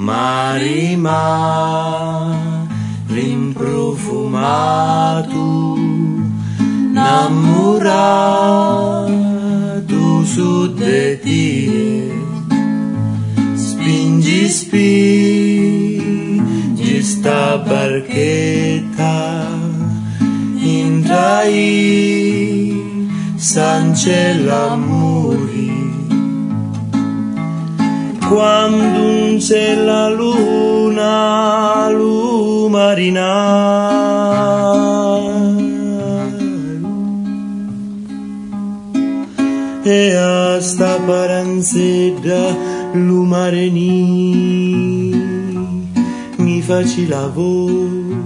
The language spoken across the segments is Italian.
rimprofumato, innamorato su di te. Spingi sta barchetta, intrai sance l'amore. Quando c'è la luna e a sta paranzedda l'umareni mi faci lavoro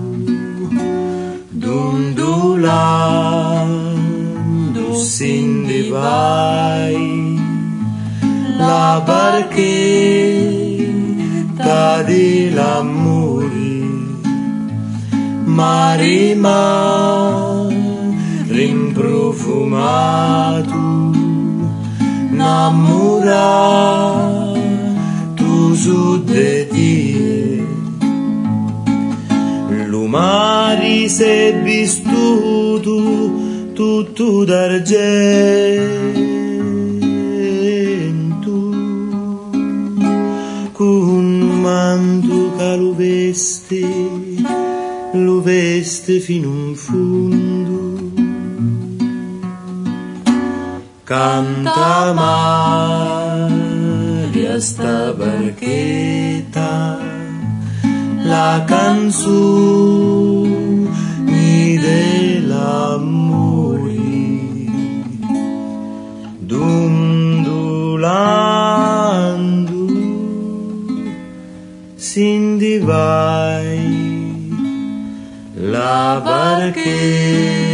dondolando sin de vai la barchetta dell'amore, mare rimprofumato, innamorato su di te. L'umari si è vistuto tutto d'argento, con manto che lo veste fino in fondo. Canta Maria sta barchetta, la canzone dell'amore, dondolando sin di vai la barchetta